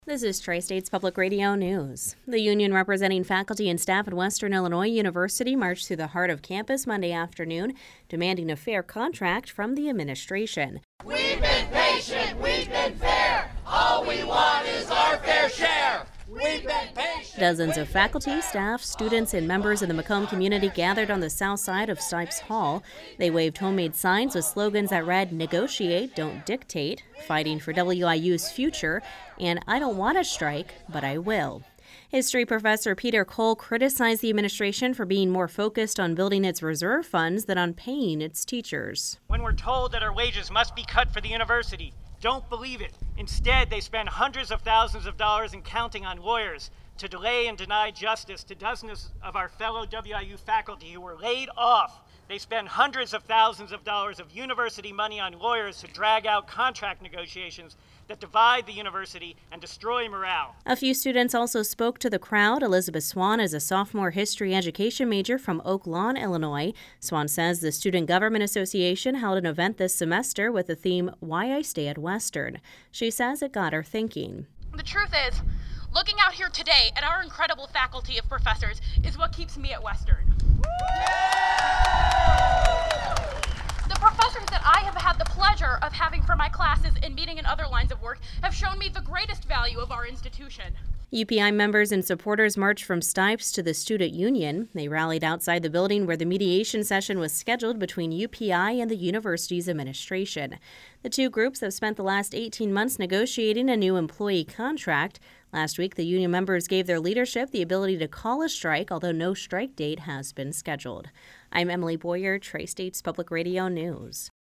This is Tri-States Public Radio News. The union representing faculty and staff at Western Illinois University marched through the heart of campus Monday afternoon, demanding a fair contract from the administration. We've been patient, we've been fair. All we want is our fair share. We've been patient. Dozens of faculty, staff, students, and members of the Macomb community gathered on the south side of Stipes Hall. They waved homemade signs with slogans that read, "Negotiate, don't dictate," "Fighting for WIU's future," and "I don't want to strike, but I will." History professor Peter Cole criticized the administration for being more focused on building its reserve funds than on paying its teachers. When we're told that our wages must be cut for the university, don't believe it. Instead, they spend hundreds of thousands of dollars and counting on lawyers to delay and deny justice to dozens of our fellow WIU faculty who were laid off. They spend hundreds of thousands of dollars of university money on lawyers to drag out contract negotiations that divide the university and destroy morale. A few students also spoke to the crowd. Elizabeth Swan is a sophomore history education major from Oak Lawn, Illinois. Swan says the Student Government Association held an event this semester with the theme, "Why I Stay at Western." She says it got her thinking. The truth is, looking out here today at our incredible faculty of professors is what keeps me at Western. The professors that I have had the pleasure of having for my classes and meeting in other lines of work have shown me the greatest value of our institution. UPI members and supporters marched from Stipes to the student union. They rallied outside the building where the mediation session was scheduled between UPI and the university's administration. The two groups have spent the last 18 months negotiating a new employee contract. Last week, the union members gave their leadership the ability to call a strike, although no strike date has been scheduled. I'm Emily Boyer, Tri-States Public Radio News.